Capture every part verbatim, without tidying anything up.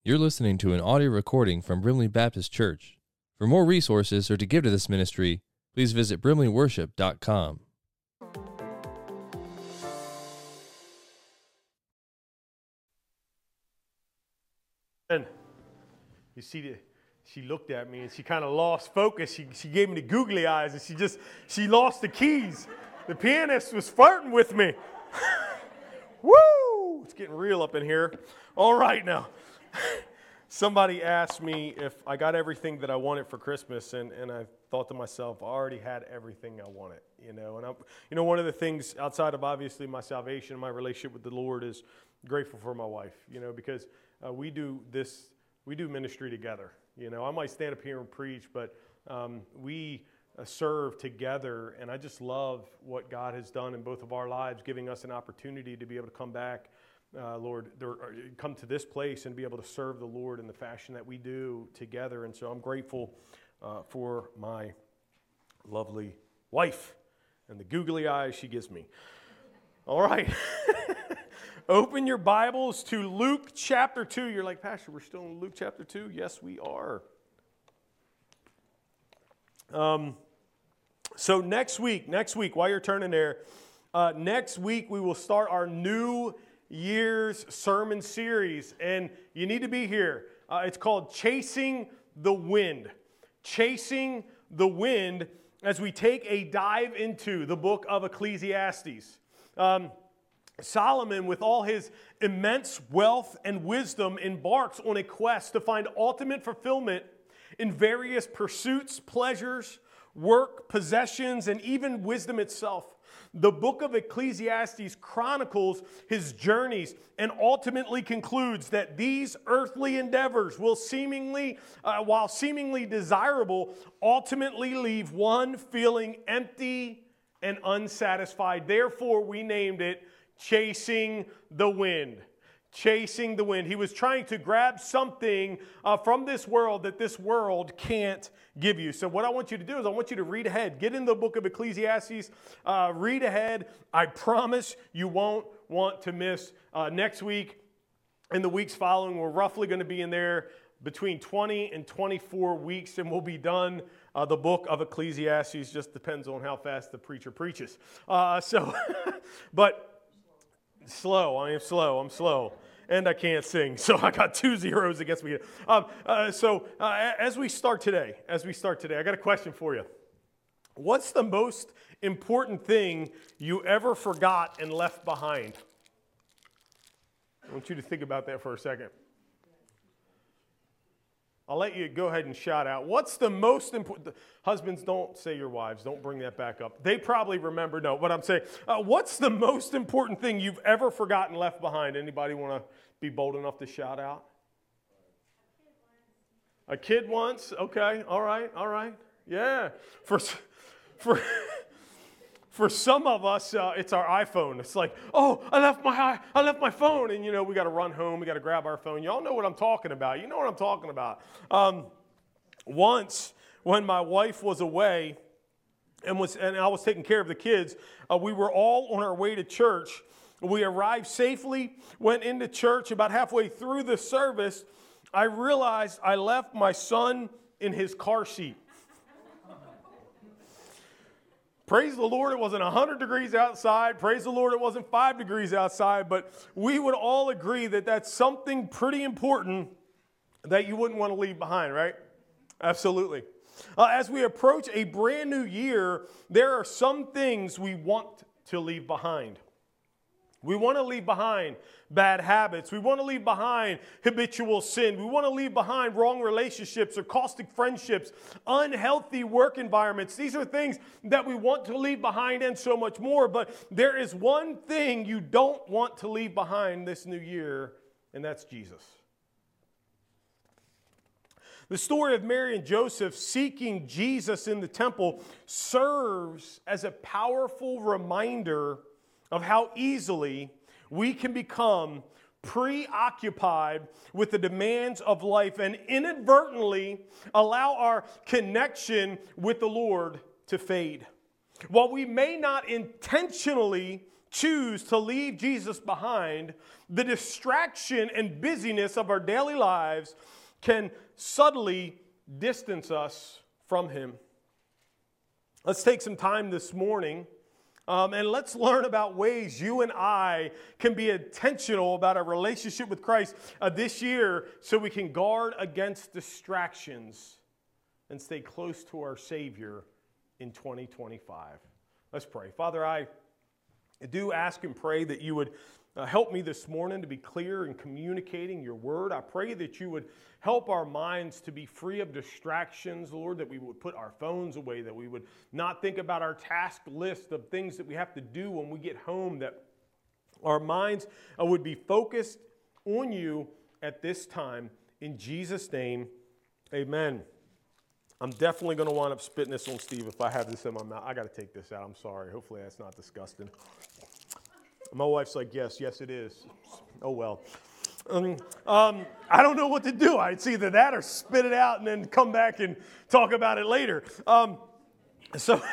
You're listening to an audio recording from Brimley Baptist Church. For more resources or to give to this ministry, please visit brimley worship dot com. And you see, the, she looked at me and she kind of lost focus. She, she gave me the googly eyes and she just, she lost the keys. The pianist was flirting with me. Woo! It's getting real up in here. All right now. Somebody asked me if I got everything that I wanted for Christmas, and, and I thought to myself, I already had everything I wanted, you know. And I, you know, one of the things outside of obviously my salvation, my relationship with the Lord, is grateful for my wife, you know, because uh, we do this, we do ministry together. You know, I might stand up here and preach, but um, we uh, serve together, and I just love what God has done in both of our lives, giving us an opportunity to be able to come back. Uh, Lord, there, come to this place and be able to serve the Lord in the fashion that we do together. And so I'm grateful uh, for my lovely wife and the googly eyes she gives me. All right. Open your Bibles to Luke chapter two. You're like, Pastor, we're still in Luke chapter two? Yes, we are. Um. So next week, next week, while you're turning there, uh, next week we will start our new year's sermon series, and you need to be here. Uh, it's called Chasing the Wind. Chasing the Wind, as we take a dive into the book of Ecclesiastes. Um, Solomon, with all his immense wealth and wisdom, embarks on a quest to find ultimate fulfillment in various pursuits, pleasures, work, possessions, and even wisdom itself. The book of Ecclesiastes chronicles his journeys and ultimately concludes that these earthly endeavors will seemingly, uh, while seemingly desirable, ultimately leave one feeling empty and unsatisfied. Therefore, we named it Chasing the Wind. Chasing the wind. He was trying to grab something uh, from this world that this world can't give you. So what I want you to do is I want you to read ahead. Get in the book of Ecclesiastes. Uh, read ahead. I promise you won't want to miss uh, next week and the weeks following. We're roughly going to be in there between twenty and twenty-four weeks, and we'll be done. Uh, the book of Ecclesiastes just depends on how fast the preacher preaches. Uh, so, but... Slow. I am slow. I'm slow. And I can't sing. So I got two zeros against me. Um, uh, so uh, as we start today, as we start today, I got a question for you. What's the most important thing you ever forgot and left behind? I want you to think about that for a second. I'll let you go ahead and shout out. What's the most important? Husbands, don't say your wives. Don't bring that back up. They probably remember. No, what I'm saying. Uh, what's the most important thing you've ever forgotten left behind? Anybody want to be bold enough to shout out? A kid once. Okay. All right. All right. Yeah. For for. For some of us, uh, it's our iPhone. It's like, oh, I left my I left my phone, and you know we got to run home. We got to grab our phone. Y'all know what I'm talking about. You know what I'm talking about. Um, once, when my wife was away, and was and I was taking care of the kids, uh, we were all on our way to church. We arrived safely, went into church. About halfway through the service, I realized I left my son in his car seat. Praise the Lord, it wasn't one hundred degrees outside. Praise the Lord, it wasn't five degrees outside. But we would all agree that that's something pretty important that you wouldn't want to leave behind, right? Absolutely. Uh, as we approach a brand new year, there are some things we want to leave behind. We want to leave behind bad habits. We want to leave behind habitual sin. We want to leave behind wrong relationships or caustic friendships, unhealthy work environments. These are things that we want to leave behind and so much more. But there is one thing you don't want to leave behind this new year, and that's Jesus. The story of Mary and Joseph seeking Jesus in the temple serves as a powerful reminder of how easily we can become preoccupied with the demands of life and inadvertently allow our connection with the Lord to fade. While we may not intentionally choose to leave Jesus behind, the distraction and busyness of our daily lives can subtly distance us from Him. Let's take some time this morning um, and let's learn about ways you and I can be intentional about our relationship with Christ uh, this year so we can guard against distractions and stay close to our Savior in twenty twenty-five. Let's pray. Father, I do ask and pray that you would uh, help me this morning to be clear in communicating your word. I pray that you would help our minds to be free of distractions, Lord, that we would put our phones away, that we would not think about our task list of things that we have to do when we get home, that our minds uh, would be focused on you at this time. In Jesus' name, amen. I'm definitely going to wind up spitting this on Steve if I have this in my mouth. I got to take this out. I'm sorry. Hopefully that's not disgusting. My wife's like, yes, yes, it is. Oh, well. Um, um, I don't know what to do. It's either that or spit it out and then come back and talk about it later. Um, so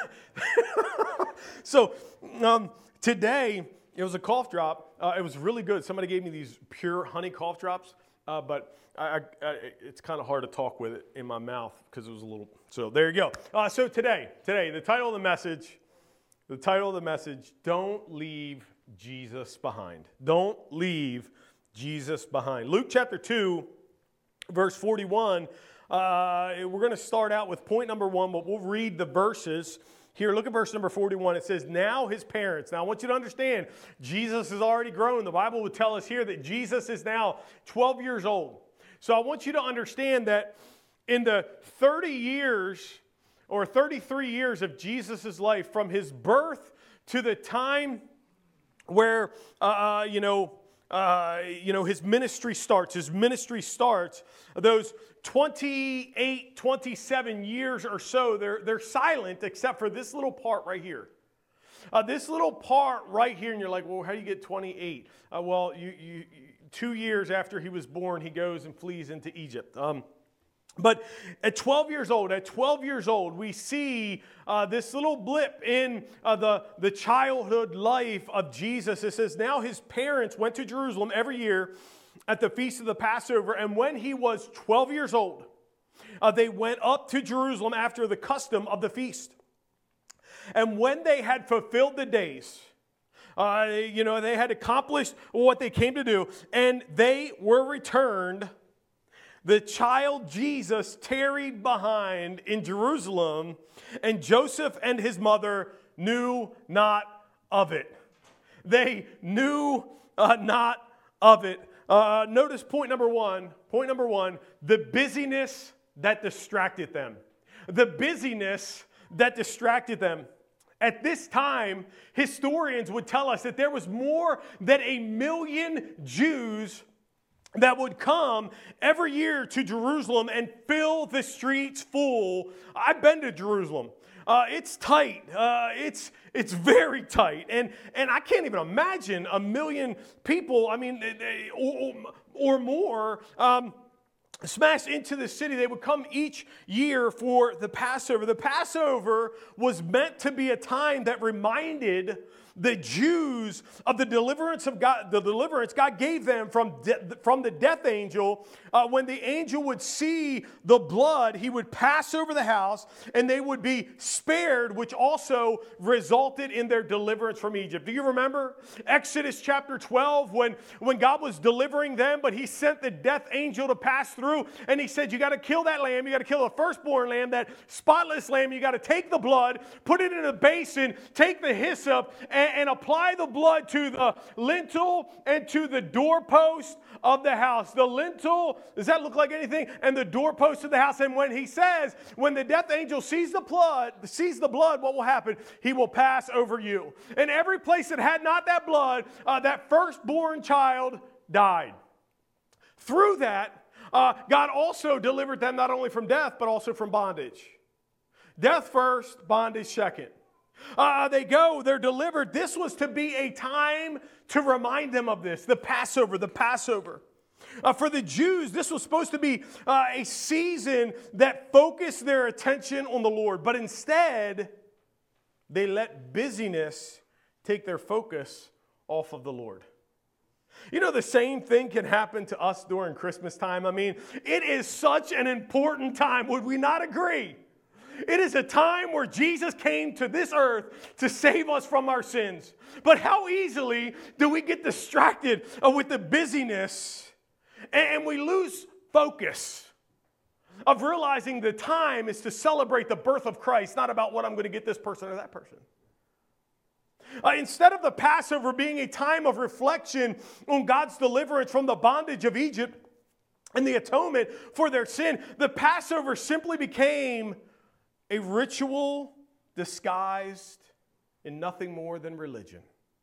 so um, today, it was a cough drop. Uh, it was really good. Somebody gave me these pure honey cough drops, uh, but I, I, I, it's kind of hard to talk with it in my mouth because it was a little, so there you go. Uh, so today, today, the title of the message, the title of the message, Don't Leave Jesus Behind. Don't leave Jesus behind. Luke chapter two, verse forty-one, uh, we're going to start out with point number one, but we'll read the verses. Here, look at verse number forty-one. It says, now his parents. Now, I want you to understand, Jesus has already grown. The Bible would tell us here that Jesus is now twelve years old. So I want you to understand that in the thirty years or thirty-three years of Jesus' life, from his birth to the time where, uh, you know, uh, you know, his ministry starts, his ministry starts, those twenty-eight, twenty-seven years or so, they're, they're silent except for this little part right here. Uh, this little part right here, and you're like, well, how do you get twenty-eight? Uh, well, you, you, two years after he was born, he goes and flees into Egypt. Um, But at twelve years old, at twelve years old, we see uh, this little blip in uh, the, the childhood life of Jesus. It says, now his parents went to Jerusalem every year at the feast of the Passover. And when he was twelve years old, uh, they went up to Jerusalem after the custom of the feast. And when they had fulfilled the days, uh, you know, they had accomplished what they came to do, and they were returned, the child Jesus tarried behind in Jerusalem, and Joseph and his mother knew not of it. They knew uh, not of it. Uh, notice point number one. Point number one, the busyness that distracted them. The busyness that distracted them. At this time, historians would tell us that there was more than a million Jews that would come every year to Jerusalem and fill the streets full. I've been to Jerusalem. Uh, it's tight. Uh, it's it's very tight. And, and I can't even imagine a million people, I mean, or, or more, um, smash into the city. They would come each year for the Passover. The Passover was meant to be a time that reminded the Jews of the deliverance of God, the deliverance God gave them from, de- from the death angel. Uh, when the angel would see the blood, he would pass over the house and they would be spared, which also resulted in their deliverance from Egypt. Do you remember Exodus chapter twelve when, when God was delivering them, but he sent the death angel to pass through and he said, you got to kill that lamb, you got to kill the firstborn lamb, that spotless lamb, you got to take the blood, put it in a basin, take the hyssop, and and apply the blood to the lintel and to the doorpost of the house. The lintel, does that look like anything? And the doorpost of the house. And when he says, when the death angel sees the blood, sees the blood, what will happen? He will pass over you. And every place that had not that blood, uh, that firstborn child died. Through that, uh, God also delivered them not only from death, but also from bondage. Death first, bondage second. Uh, they go, they're delivered. This was to be a time to remind them of this, the Passover, the Passover. Uh, for the Jews, this was supposed to be uh, a season that focused their attention on the Lord. But instead, they let busyness take their focus off of the Lord. You know, the same thing can happen to us during Christmas time. I mean, it is such an important time. Would we not agree? It is a time where Jesus came to this earth to save us from our sins. But how easily do we get distracted with the busyness and we lose focus of realizing the time is to celebrate the birth of Christ, not about what I'm going to get this person or that person. Uh, instead of the Passover being a time of reflection on God's deliverance from the bondage of Egypt and the atonement for their sin, the Passover simply became a ritual disguised in nothing more than religion.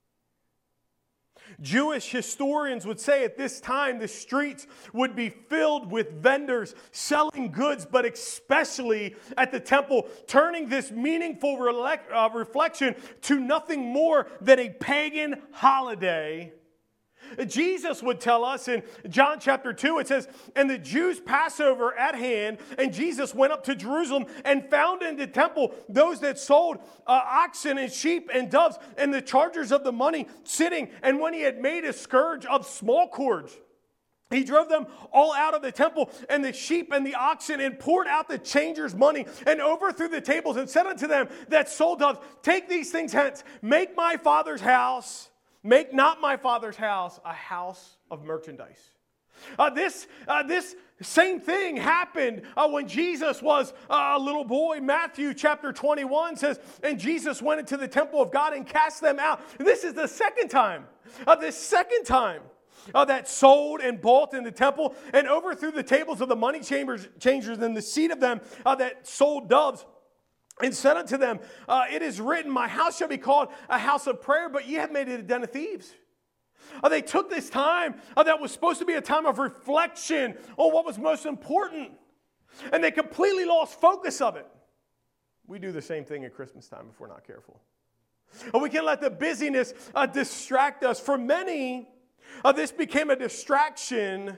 Jewish historians would say at this time the streets would be filled with vendors selling goods, but especially at the temple, turning this meaningful rele- uh, reflection to nothing more than a pagan holiday. Jesus would tell us in John chapter two, it says, and the Jews' Passover at hand, and Jesus went up to Jerusalem and found in the temple those that sold uh, oxen and sheep and doves and the chargers of the money sitting. And when he had made a scourge of small cords, he drove them all out of the temple and the sheep and the oxen and poured out the changers' money and overthrew the tables and said unto them that sold doves, take these things hence, make my Father's house Make not my Father's house a house of merchandise. Uh, this, uh, this same thing happened uh, when Jesus was uh, a little boy. Matthew chapter twenty-one says, and Jesus went into the temple of God and cast them out. This is the second time. Uh, this second time. Uh, that sold and bought in the temple and overthrew the tables of the money chambers, changers and the seat of them uh, that sold doves. And said unto them, uh, it is written, my house shall be called a house of prayer, but ye have made it a den of thieves. Uh, they took this time uh, that was supposed to be a time of reflection on what was most important. And they completely lost focus of it. We do the same thing at Christmas time if we're not careful. Uh, we can let the busyness uh, distract us. For many, uh, this became a distraction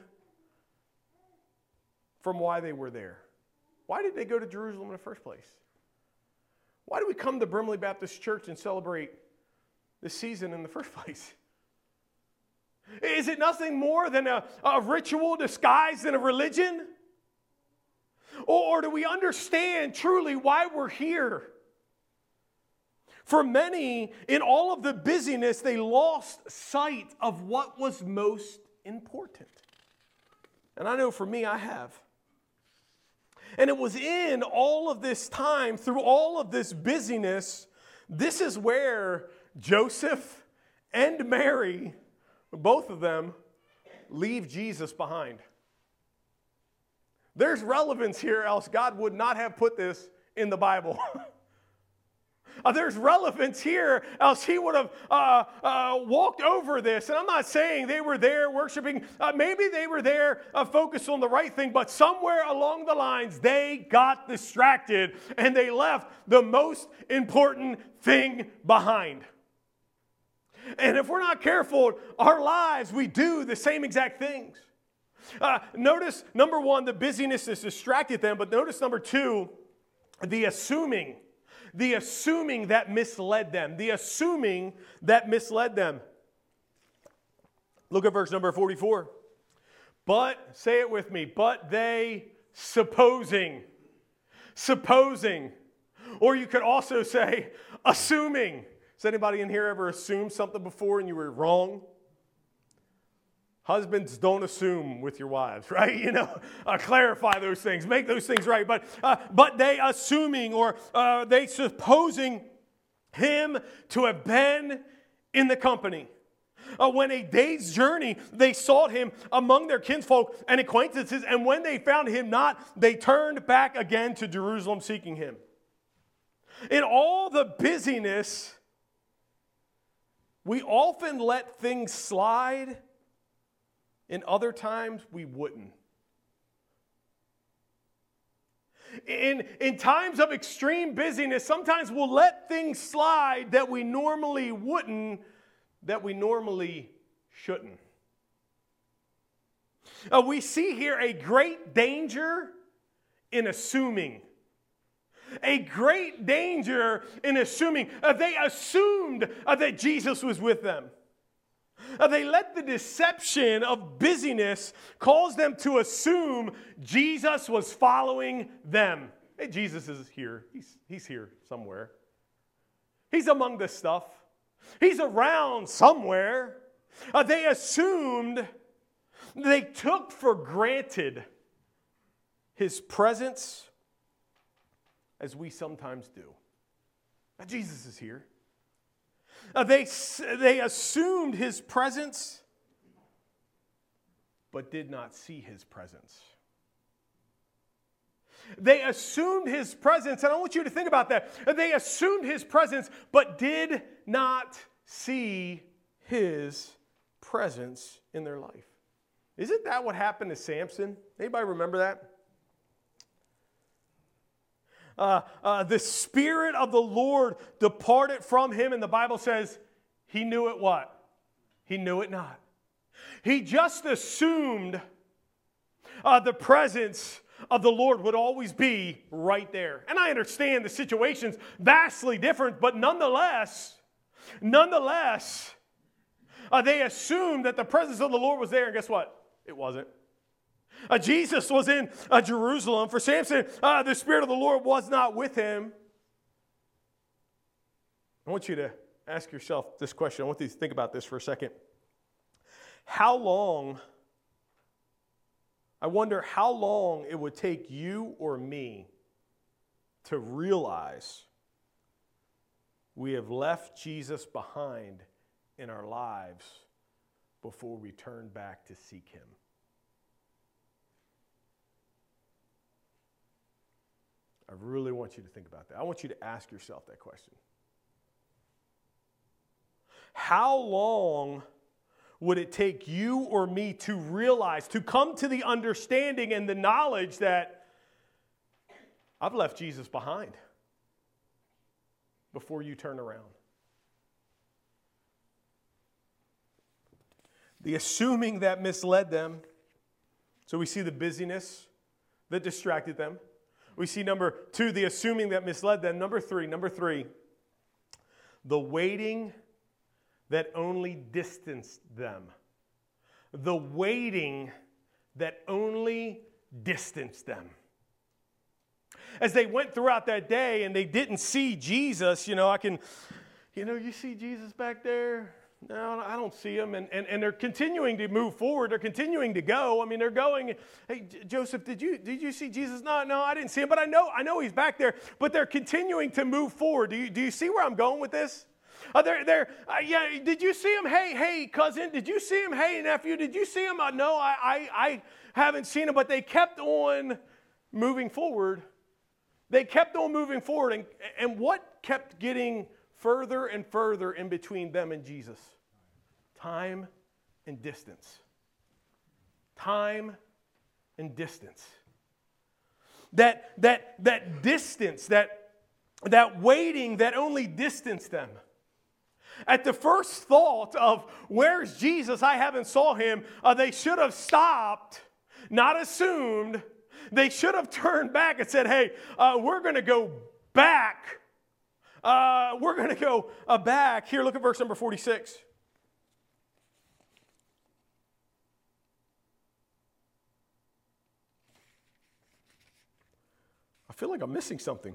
from why they were there. Why did they go to Jerusalem in the first place? Why do we come to Brimley Baptist Church and celebrate this season in the first place? Is it nothing more than a, a ritual disguised in a religion? Or, or do we understand truly why we're here? For many, in all of the busyness, they lost sight of what was most important. And I know for me, I have. And it was in all of this time, through all of this busyness, this is where Joseph and Mary, both of them, leave Jesus behind. There's relevance here, else God would not have put this in the Bible. Uh, there's relevance here, else he would have uh, uh, walked over this. And I'm not saying they were there worshiping. Uh, maybe they were there uh, focused on the right thing, but somewhere along the lines, they got distracted and they left the most important thing behind. And if we're not careful, our lives, we do the same exact things. Uh, notice, number one, the busyness has distracted them, but notice number two, the assuming. The assuming that misled them. The assuming that misled them. Look at verse number forty-four. But, say it with me, but they supposing. Supposing. Or you could also say, assuming. Has anybody in here ever assumed something before and you were wrong? Husbands, don't assume with your wives, right? You know, uh, clarify those things, make those things right. But uh, but they assuming or uh, they supposing him to have been in the company. Uh, when a day's journey, they sought him among their kinsfolk and acquaintances, and when they found him not, they turned back again to Jerusalem seeking him. In all the busyness, we often let things slide. In other times, we wouldn't. In, in times of extreme busyness, sometimes we'll let things slide that we normally wouldn't, that we normally shouldn't. Uh, we see here a great danger in assuming. A great danger in assuming. Uh, they assumed uh, that Jesus was with them. Uh, they let the deception of busyness cause them to assume Jesus was following them. Hey, Jesus is here. He's, he's here somewhere. He's among this stuff. He's around somewhere. Uh, they assumed, they took for granted his presence as we sometimes do. Now, Jesus is here. Uh, they, they assumed his presence, but did not see his presence. They assumed his presence, and I want you to think about that. They assumed his presence, but did not see his presence in their life. Isn't that what happened to Samson? Anybody remember that? Uh, uh, the Spirit of the Lord departed from him, and the Bible says he knew it what? He knew it not. He just assumed uh, the presence of the Lord would always be right there. And I understand the situation's vastly different, but nonetheless, nonetheless, uh, they assumed that the presence of the Lord was there, and guess what? It wasn't. Uh, Jesus was in uh, Jerusalem. For Samson, uh, the Spirit of the Lord was not with him. I want you to ask yourself this question. I want you to think about this for a second. How long, I wonder how long it would take you or me to realize we have left Jesus behind in our lives before we turn back to seek him. I really want you to think about that. I want you to ask yourself that question. How long would it take you or me to realize, to come to the understanding and the knowledge that I've left Jesus behind before you turn around? The assuming that misled them. So we see the busyness that distracted them. We see number two, the assuming that misled them. Number three, number three, the waiting that only distanced them. The waiting that only distanced them. As they went throughout that day and they didn't see Jesus, you know, I can, you know, you see Jesus back there? No, I don't see him. And, and, and they're continuing to move forward. They're continuing to go. I mean, they're going, hey, Joseph, did you did you see Jesus? No, no, I didn't see him. But I know I know he's back there. But they're continuing to move forward. Do you, do you see where I'm going with this? Uh, they're, they're, uh, yeah, did you see him? Hey, hey, cousin, did you see him? Hey, nephew, did you see him? Uh, no, I, I, I haven't seen him. But they kept on moving forward. They kept on moving forward. And, and what kept getting further and further in between them and Jesus? Time and distance. Time and distance. That, that, that distance, that, that waiting that only distanced them. At the first thought of, where's Jesus? I haven't saw him. Uh, they should have stopped, not assumed. They should have turned back and said, hey, uh, we're going to go back. Uh, we're going to go uh, back. Here, look at verse number forty-six. I feel like I'm missing something.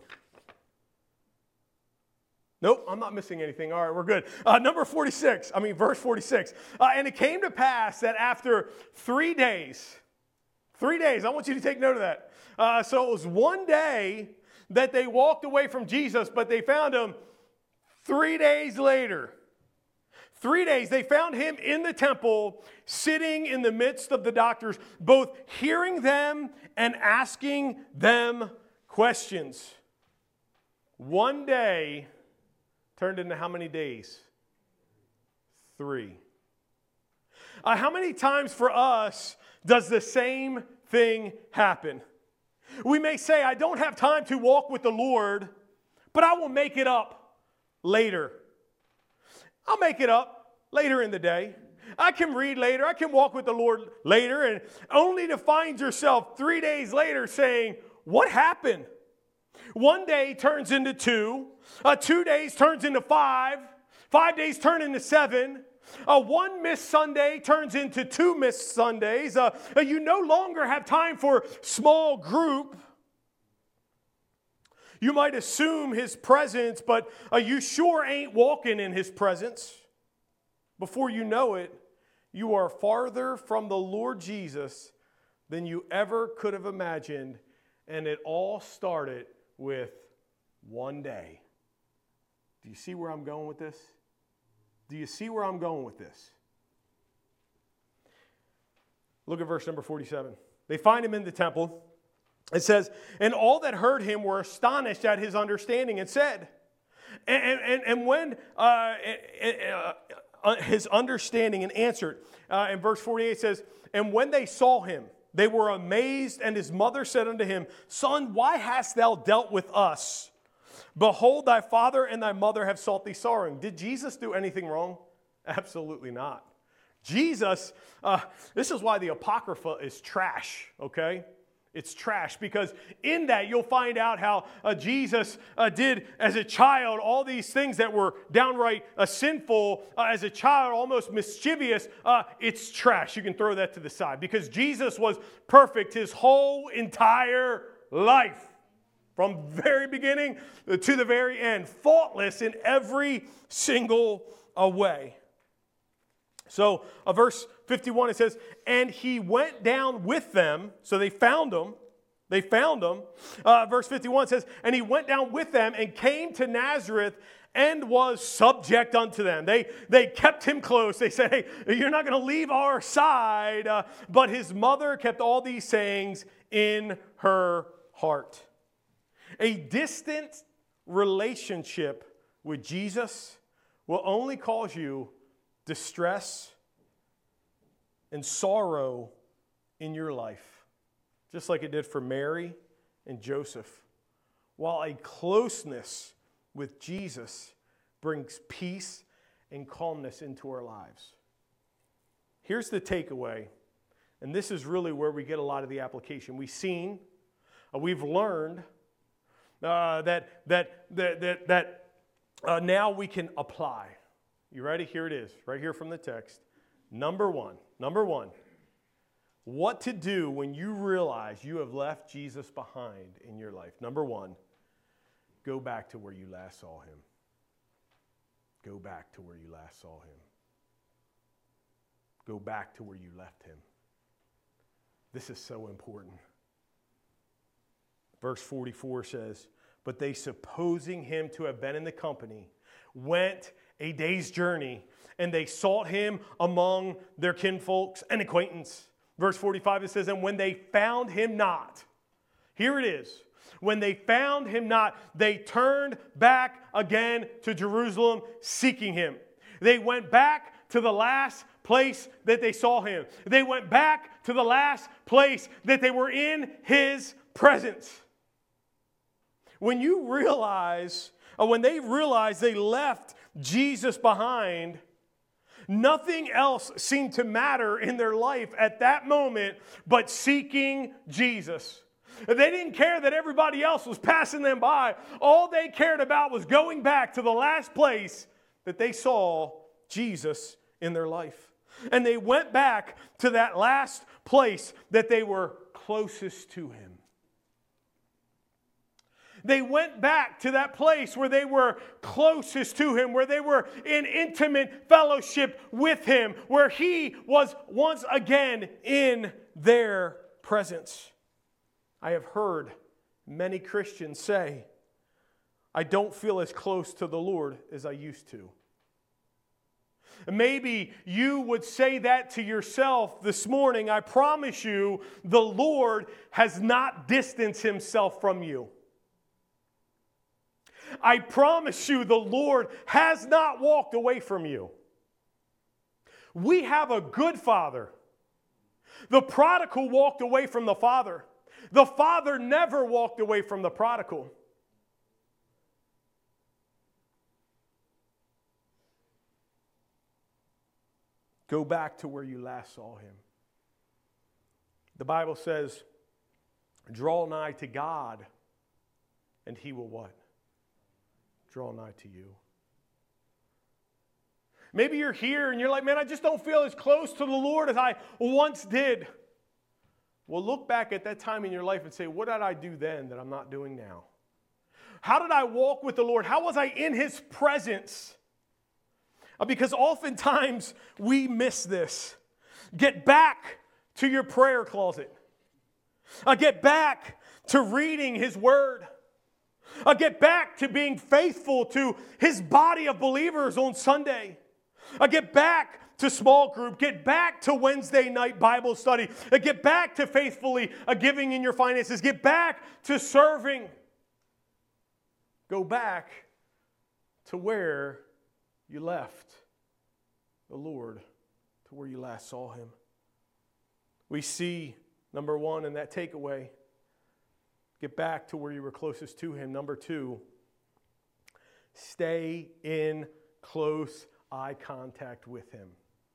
Nope, I'm not missing anything. All right, we're good. Uh, number forty-six, I mean, verse forty-six. Uh, and it came to pass that after three days, three days, I want you to take note of that. Uh, so it was one day that they walked away from Jesus, but they found him three days later. Three days, they found him in the temple, sitting in the midst of the doctors, both hearing them and asking them questions. One day turned into how many days? Three. Uh, how many times for us does the same thing happen? We may say, I don't have time to walk with the Lord, but I will make it up later. I'll make it up later in the day. I can read later. I can walk with the Lord later, and only to find yourself three days later saying, what happened? One day turns into two. Uh, two days turns into five. Five days turn into seven. Uh, one missed Sunday turns into two missed Sundays. Uh, you no longer have time for small group. You might assume his presence, but uh, you sure ain't walking in his presence. Before you know it, you are farther from the Lord Jesus than you ever could have imagined, and it all started with one day. Do you see where I'm going with this? Do you see where I'm going with this? Look at verse number forty-seven. They find him in the temple. It says, and all that heard him were astonished at his understanding and said, and, and, and when uh, uh, his understanding and answered, uh, in verse forty-eight says, and when they saw him, they were amazed, and his mother said unto him, Son, why hast thou dealt with us? Behold, thy father and thy mother have sought thee sorrowing. Did Jesus do anything wrong? Absolutely not. Jesus, uh, this is why the Apocrypha is trash, okay? It's trash because in that you'll find out how uh, Jesus uh, did as a child all these things that were downright uh, sinful uh, as a child, almost mischievous. Uh, it's trash. You can throw that to the side because Jesus was perfect his whole entire life. From very beginning to the very end, faultless in every single uh, way. So, uh, verse fifty-one, it says, and he went down with them. So they found him. They found him. Uh, verse fifty-one says, and he went down with them and came to Nazareth and was subject unto them. They, they kept him close. They said, hey, you're not going to leave our side. Uh, but his mother kept all these sayings in her heart. A distant relationship with Jesus will only cause you distress and sorrow in your life, just like it did for Mary and Joseph, while a closeness with Jesus brings peace and calmness into our lives. Here's the takeaway, and this is really where we get a lot of the application. We've seen, uh, we've learned uh, that that that that, that uh, now we can apply. You ready? Here it is, right here from the text. Number one, number one, what to do when you realize you have left Jesus behind in your life. Number one, go back to where you last saw him. Go back to where you last saw him. Go back to where you left him. This is so important. Verse forty-four says, but they, supposing him to have been in the company, went a day's journey, and they sought him among their kinfolks and acquaintance. Verse forty-five, it says, and when they found him not, here it is, when they found him not, they turned back again to Jerusalem, seeking him. They went back to the last place that they saw him. They went back to the last place that they were in his presence. When you realize, or when they realized they left Jesus behind, nothing else seemed to matter in their life at that moment but seeking Jesus. They didn't care that everybody else was passing them by. All they cared about was going back to the last place that they saw Jesus in their life. And they went back to that last place that they were closest to him. They went back to that place where they were closest to him, where they were in intimate fellowship with him, where he was once again in their presence. I have heard many Christians say, I don't feel as close to the Lord as I used to. Maybe you would say that to yourself this morning. I promise you, the Lord has not distanced himself from you. I promise you, the Lord has not walked away from you. We have a good Father. The prodigal walked away from the Father. The Father never walked away from the prodigal. Go back to where you last saw him. The Bible says, draw nigh to God, and he will what? Draw nigh to you. Maybe you're here and you're like, man, I just don't feel as close to the Lord as I once did. Well, look back at that time in your life and say, what did I do then that I'm not doing now? How did I walk with the Lord? How was I in His presence? Because oftentimes we miss this. Get back to your prayer closet. Uh, get back to reading His Word. Uh, get back to being faithful to His body of believers on Sunday. Uh, get back to small group. Get back to Wednesday night Bible study. Uh, get back to faithfully uh, giving in your finances. Get back to serving. Go back to where you left the Lord, to where you last saw Him. We see, number one, in that takeaway, get back to where you were closest to Him. Number two, stay in close eye contact with Him.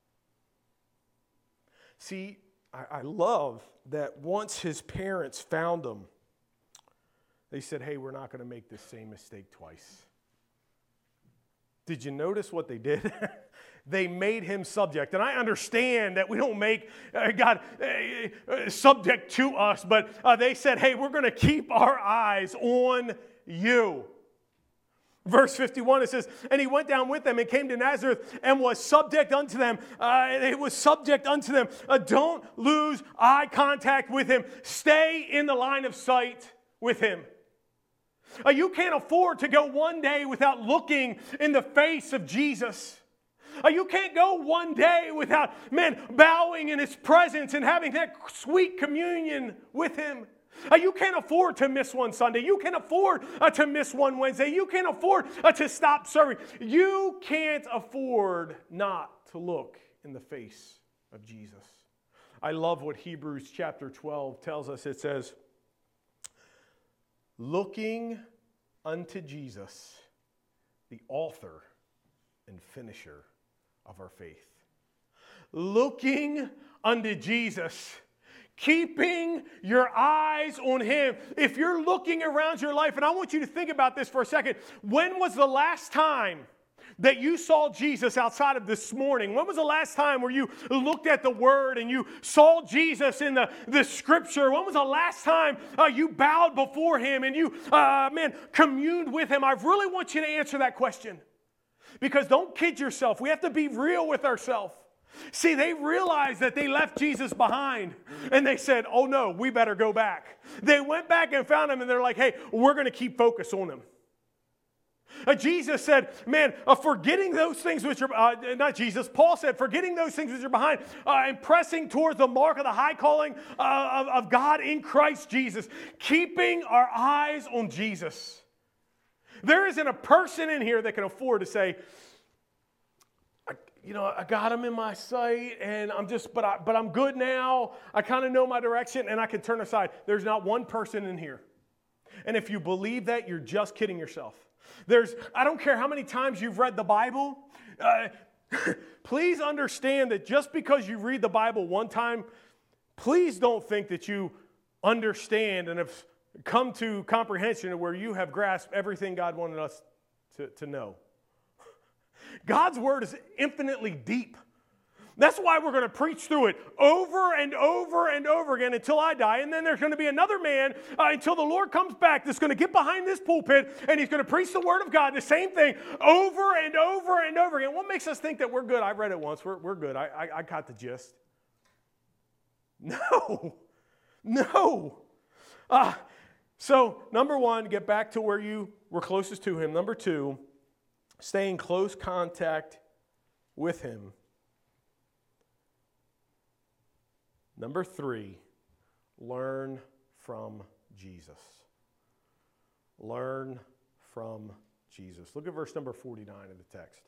See, I, I love that once his parents found him, they said, hey, we're not going to make this same mistake twice. Did you notice what they did? They made him subject. And I understand that we don't make uh, God uh, uh, subject to us, but uh, they said, hey, we're going to keep our eyes on you. Verse fifty-one, it says, and he went down with them and came to Nazareth and was subject unto them. Uh, it was subject unto them. Uh, don't lose eye contact with him. Stay in the line of sight with him. Uh, you can't afford to go one day without looking in the face of Jesus. Uh, you can't go one day without, man, bowing in His presence and having that sweet communion with Him. Uh, you can't afford to miss one Sunday. You can't afford uh, to miss one Wednesday. You can't afford uh, to stop serving. You can't afford not to look in the face of Jesus. I love what Hebrews chapter twelve tells us. It says, looking unto Jesus, the author and finisher of our faith. Looking unto Jesus, keeping your eyes on Him. If you're looking around your life, and I want you to think about this for a second. When was the last time that you saw Jesus outside of this morning? When was the last time where you looked at the Word and you saw Jesus in the, the Scripture? When was the last time uh, you bowed before Him and you, uh, man, communed with Him? I really want you to answer that question. Because don't kid yourself. We have to be real with ourselves. See, they realized that they left Jesus behind. And they said, oh no, we better go back. They went back and found Him and they're like, hey, we're going to keep focus on Him. Uh, Jesus said, man, uh, forgetting those things which are, uh, not Jesus, Paul said, forgetting those things which are behind uh, and pressing towards the mark of the high calling uh, of, of God in Christ Jesus. Keeping our eyes on Jesus. There isn't a person in here that can afford to say, you know, I got Him in my sight and I'm just, but, I, but I'm good now. I kind of know my direction and I can turn aside. There's not one person in here. And if you believe that, you're just kidding yourself. There's, I don't care how many times you've read the Bible. Uh, please understand that just because you read the Bible one time, please don't think that you understand and have come to comprehension of where you have grasped everything God wanted us to, to know. God's Word is infinitely deep. That's why we're going to preach through it over and over and over again until I die. And then there's going to be another man uh, until the Lord comes back that's going to get behind this pulpit and he's going to preach the Word of God, the same thing over and over and over again. What makes us think that we're good? I read it once. We're, we're good. I, I, I caught the gist. No. No. Uh, so, number one, get back to where you were closest to Him. Number two, stay in close contact with Him. Number three, learn from Jesus. Learn from Jesus. Look at verse number forty-nine of the text.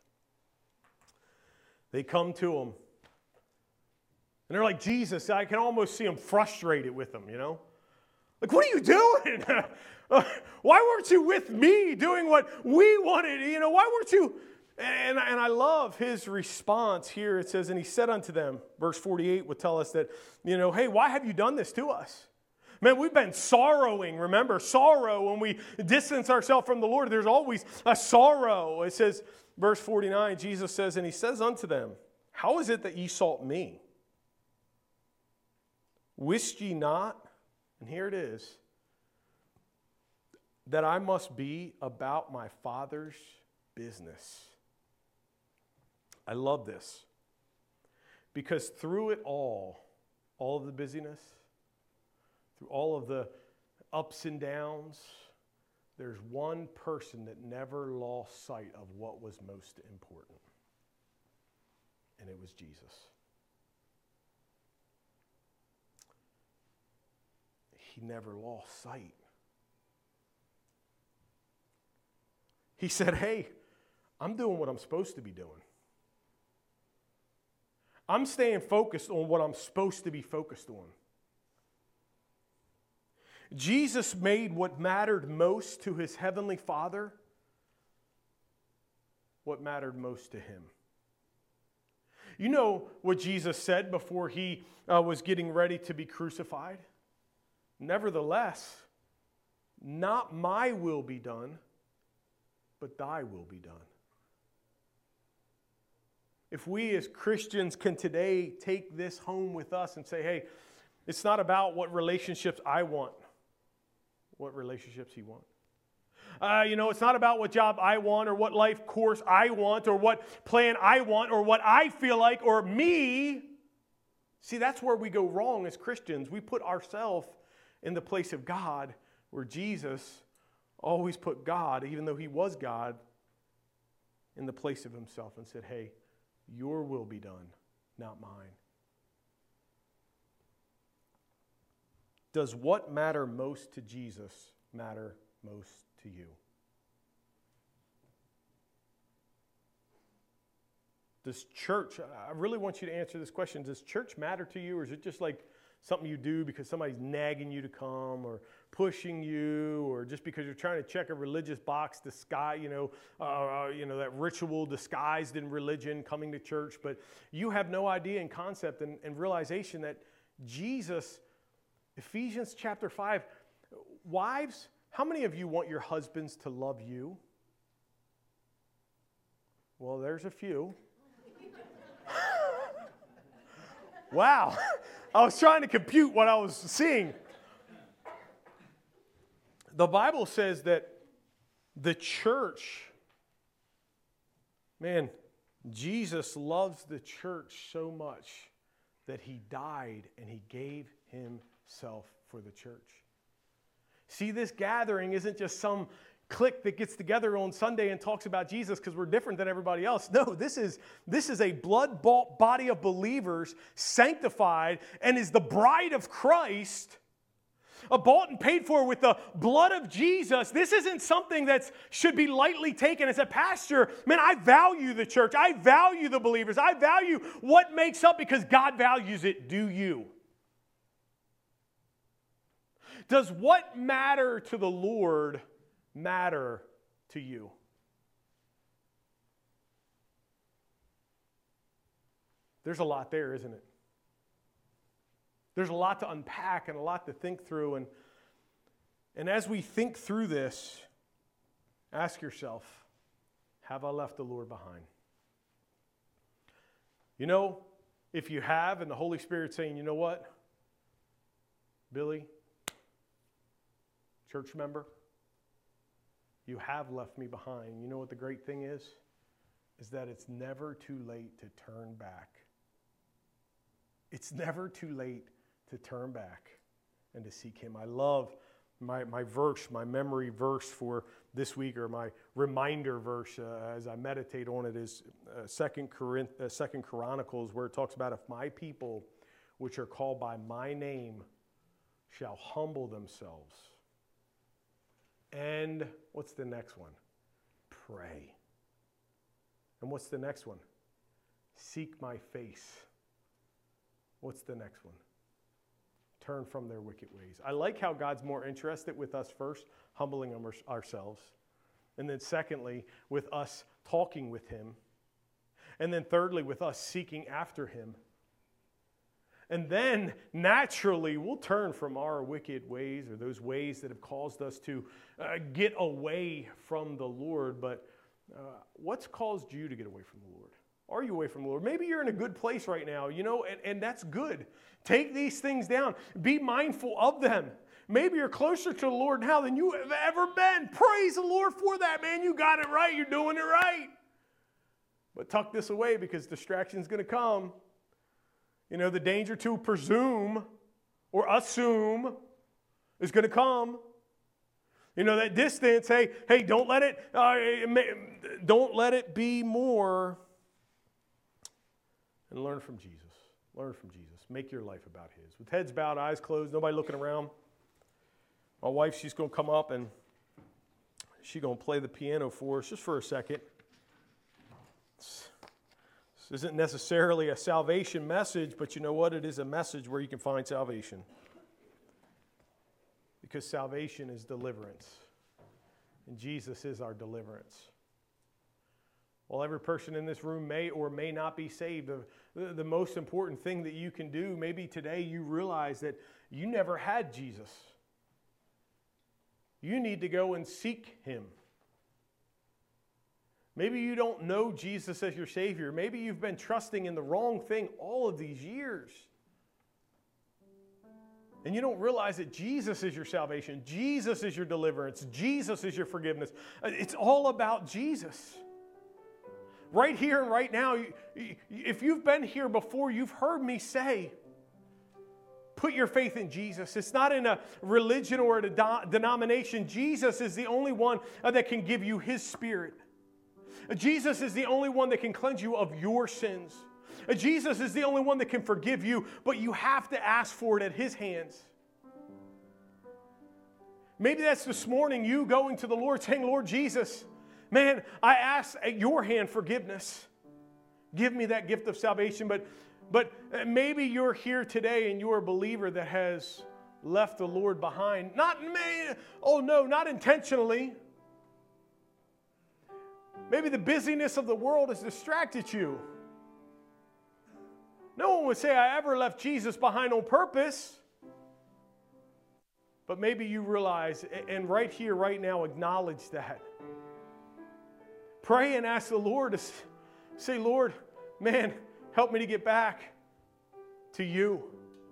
They come to Him. And they're like, Jesus, I can almost see Him frustrated with them, you know? Like, what are you doing? Why weren't you with me doing what we wanted? You know, why weren't you? And, and I love His response here. It says, and He said unto them, verse forty-eight would tell us that, you know, hey, why have you done this to us? Man, we've been sorrowing. Remember, sorrow, when we distance ourselves from the Lord, there's always a sorrow. It says, verse forty-nine, Jesus says, and he says unto them, how is it that ye sought me? Wist ye not, and here it is, that I must be about my Father's business? I love this. Because through it all, all of the busyness, through all of the ups and downs, there's one person that never lost sight of what was most important. And it was Jesus. He never lost sight. He said, hey, I'm doing what I'm supposed to be doing. I'm staying focused on what I'm supposed to be focused on. Jesus made what mattered most to his heavenly Father what mattered most to him. You know what Jesus said before he uh, was getting ready to be crucified? Nevertheless, not my will be done, but thy will be done. If we as Christians can today take this home with us and say, hey, it's not about what relationships I want, what relationships he wants. Uh, you know, it's not about what job I want or what life course I want or what plan I want or what I feel like or me. See, that's where we go wrong as Christians. We put ourselves in the place of God, where Jesus always put God, even though he was God, in the place of himself and said, hey, your will be done, not mine. Does what matter most to Jesus matter most to you? Does church, I really want you to answer this question, does church matter to you, or is it just like something you do because somebody's nagging you to come or pushing you, or just because you're trying to check a religious box, disguise, you know, uh, you know, that ritual disguised in religion, coming to church, but you have no idea and concept and, and realization that Jesus, Ephesians chapter five, wives, how many of you want your husbands to love you? Well, there's a few. Wow. I was trying to compute what I was seeing. The Bible says that the church, man, Jesus loves the church so much that he died and he gave himself for the church. See, this gathering isn't just some clique that gets together on Sunday and talks about Jesus because we're different than everybody else. No, this is, this is a blood-bought body of believers, sanctified, and is the bride of Christ, a bought and paid for with the blood of Jesus. This isn't something that should be lightly taken. As a pastor, man, I value the church. I value the believers. I value what makes up because God values it. Do you? Does what matter to the Lord matter to you? There's a lot there, isn't it? There's a lot to unpack and a lot to think through. And, and as we think through this, ask yourself, have I left the Lord behind? You know, if you have, and the Holy Spirit's saying, you know what, Billy, church member, you have left me behind. You know what the great thing is? Is that it's never too late to turn back. It's never too late to turn back and to seek him. I love my, my verse, my memory verse for this week, or my reminder verse uh, as I meditate on it, is uh, Second Corinth, uh, Second Chronicles, where it talks about, if my people, which are called by my name, shall humble themselves. And what's the next one? Pray. And what's the next one? Seek my face. What's the next one? Turn from their wicked ways. I like how God's more interested with us first, humbling ourselves. And then secondly, with us talking with him. And then thirdly, with us seeking after him. And then, naturally, we'll turn from our wicked ways, or those ways that have caused us to uh, get away from the Lord. But Uh, what's caused you to get away from the Lord? Are you away from the Lord? Maybe you're in a good place right now, you know, and, and that's good. Take these things down. Be mindful of them. Maybe you're closer to the Lord now than you have ever been. Praise the Lord for that, man. You got it right. You're doing it right. But tuck this away because distraction's going to come. You know, the danger to presume or assume is going to come. You know, that distance, hey, hey, don't let it, uh, don't let it be more. And learn from Jesus. Learn from Jesus. Make your life about His. With heads bowed, eyes closed, nobody looking around. My wife, she's going to come up and she's going to play the piano for us just for a second. This isn't necessarily a salvation message, but you know what? It is a message where you can find salvation. Because salvation is deliverance. And Jesus is our deliverance. While every person in this room may or may not be saved, the, the most important thing that you can do, maybe today you realize that you never had Jesus. You need to go and seek Him. Maybe you don't know Jesus as your Savior. Maybe you've been trusting in the wrong thing all of these years. And you don't realize that Jesus is your salvation. Jesus is your deliverance. Jesus is your forgiveness. It's all about Jesus. Right here and right now, if you've been here before, you've heard me say, put your faith in Jesus. It's not in a religion or a de- denomination. Jesus is the only one that can give you His Spirit. Jesus is the only one that can cleanse you of your sins. Jesus is the only one that can forgive you, but you have to ask for it at His hands. Maybe that's this morning you going to the Lord saying, Lord Jesus, man, I ask at your hand forgiveness. Give me that gift of salvation. But, but maybe you're here today and you're a believer that has left the Lord behind. Not me. Oh no, not intentionally. Maybe the busyness of the world has distracted you. No one would say I ever left Jesus behind on purpose. But maybe you realize, and right here, right now, acknowledge that. Pray and ask the Lord to say, Lord, man, help me to get back to you.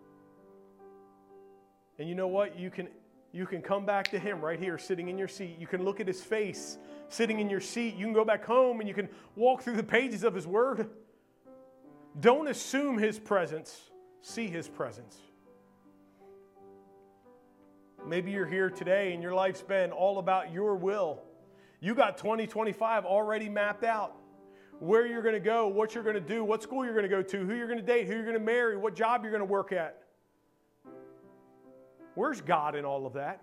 And you know what? You can, you can come back to Him right here, sitting in your seat. You can look at His face, sitting in your seat. You can go back home and you can walk through the pages of His Word. Don't assume His presence. See His presence. Maybe you're here today and your life's been all about your will. You got twenty twenty-five already mapped out. Where you're going to go, what you're going to do, what school you're going to go to, who you're going to date, who you're going to marry, what job you're going to work at. Where's God in all of that?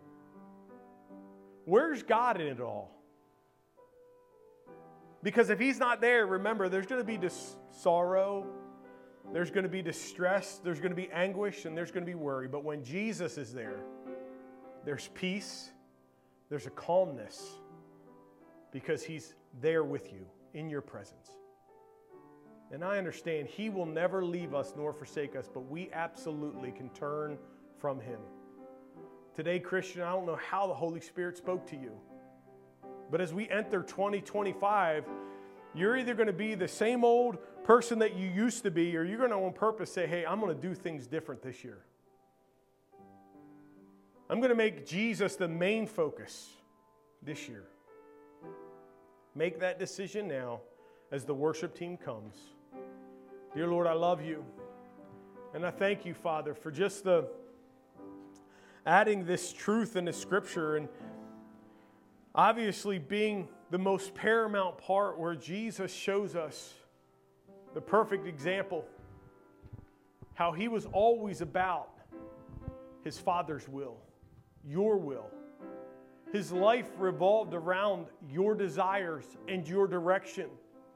Where's God in it all? Because if He's not there, remember, there's going to be dis- sorrow, there's going to be distress, there's going to be anguish, and there's going to be worry. But when Jesus is there, there's peace, there's a calmness, because He's there with you in your presence. And I understand He will never leave us nor forsake us, but we absolutely can turn from Him. Today, Christian, I don't know how the Holy Spirit spoke to you, but as we enter twenty twenty-five, you're either going to be the same old person that you used to be, or you're going to on purpose say, hey, I'm going to do things different this year. I'm going to make Jesus the main focus this year. Make that decision now as the worship team comes. Dear Lord, I love you. And I thank you, Father, for just the adding this truth into Scripture and obviously being the most paramount part where Jesus shows us the perfect example, how He was always about His Father's will, your will. His life revolved around your desires and your direction.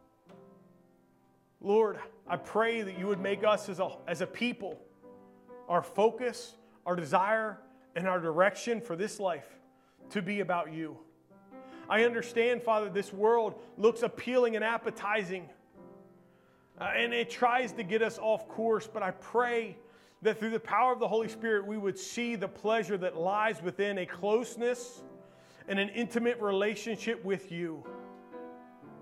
Lord, I pray that you would make us as a, as a people, our focus, our desire, and our direction for this life to be about you. I understand, Father, this world looks appealing and appetizing, uh, and it tries to get us off course, but I pray that through the power of the Holy Spirit, we would see the pleasure that lies within a closeness and an intimate relationship with you.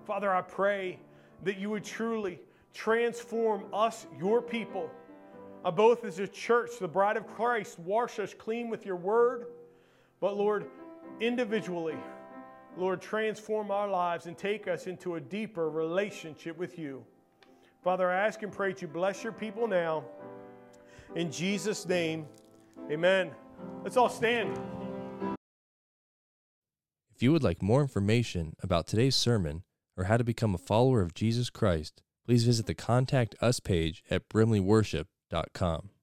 Father, I pray that you would truly transform us, your people, uh, both as a church, the bride of Christ, wash us clean with your word, but Lord, individually, Lord, transform our lives and take us into a deeper relationship with you. Father, I ask and pray that you bless your people now. In Jesus' name, amen. Let's all stand. If you would like more information about today's sermon or how to become a follower of Jesus Christ, please visit the Contact Us page at brimley worship dot com.